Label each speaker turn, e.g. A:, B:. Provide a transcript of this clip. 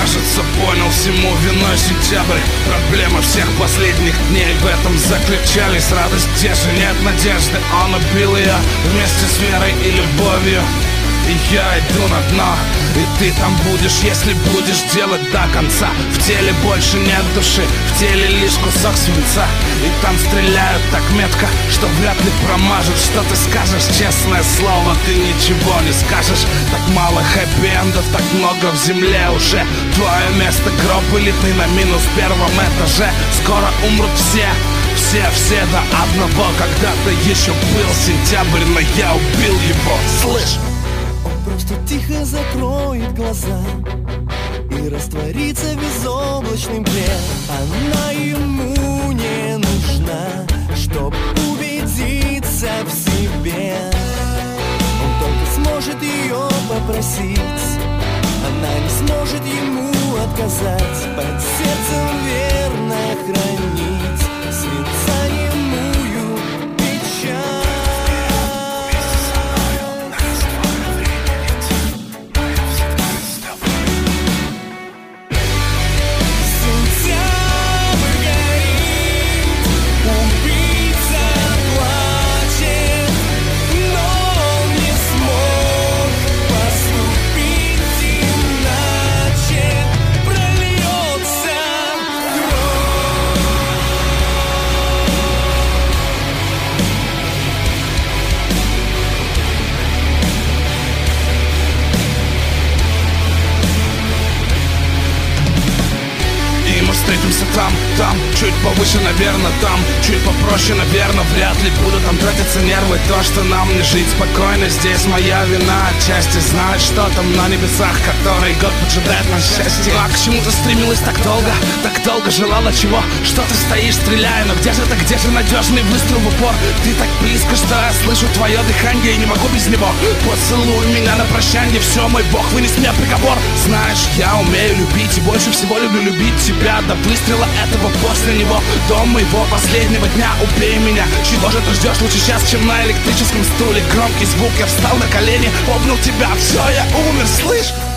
A: кажется, понял, всему виной сентябрь. Проблема всех последних дней в этом заключались. Радость те же, нет надежды. Он убил ее вместе с верой и любовью. И я иду на дно, и ты там будешь, если будешь делать до конца. В теле больше нет души, в теле лишь кусок свинца. И там стреляют так метко, что вряд ли промажут. Что ты скажешь, честное слово, ты ничего не скажешь. Так мало хэппи-эндов, так много в земле уже. Твое место гроб, или ты на минус первом этаже. Скоро умрут все до одного. Когда-то еще был сентябрь, но я убил его, слышь?
B: Просто тихо закроет глаза и растворится в безоблачной мгле. Она ему не нужна, чтоб убедиться в себе. Он только сможет ее попросить, она не сможет ему отказать. Под сердцем верно хранить свинца немую печаль.
A: Встретимся там, чуть повыше, наверное, там чуть попроще, наверное, вряд ли буду там тратиться нервы. То, что нам не жить спокойно, здесь моя вина отчасти. Знать, что там на небесах, который год поджидает на счастье. А к чему ты стремилась так долго желала чего? Что ты стоишь, стреляя, но где же надежный выстрел в упор? Ты так близко, что я слышу твое дыхание и не могу без него. Поцелуй меня на прощанье, все, мой бог, вынес мне приговор. Знаешь, я умею любить и больше всего люблю любить тебя. До выстрела этого, после него, до моего последнего дня. Убей меня, чего же ты ждешь? Лучше сейчас, чем на электрическом стуле. Громкий звук, я встал на колени, обнял тебя, все, я умер, слышь?